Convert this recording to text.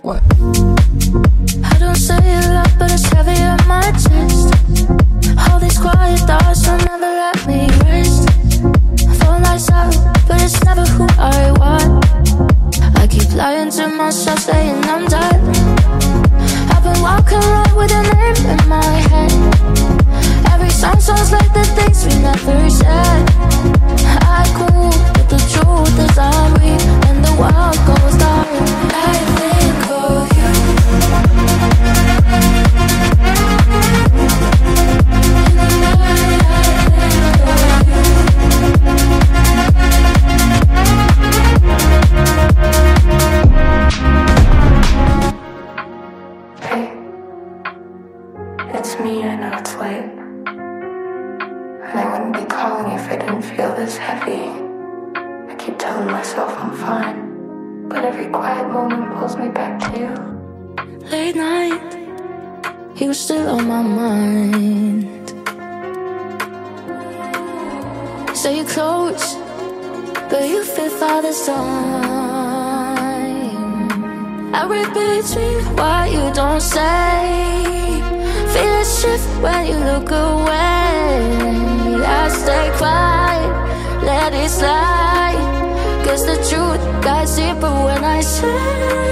What? I don't say it loud, but it's heavy on my chest. All these quiet thoughts will never let me rest. Phone lights out, but it's never who I want. I keep lying to myself, saying I'm done. I've been walking around with your name in my head. Every song sounds like the things we never said. I cool, but the truth is I'm weak, and the world goes dark. I think of you. In the night, I think of you. Hey, it's me, I know it's late. And I wouldn't be calling if I didn't feel this heavy. I keep telling myself I'm fine, but every quiet moment pulls me back to you. Late night, you were still on my mind. Say you're close, but you fit for the time. I read between what you don't say. Feel it shift when you look away. I stay quiet, let it slide. Guess the truth got deeper when I say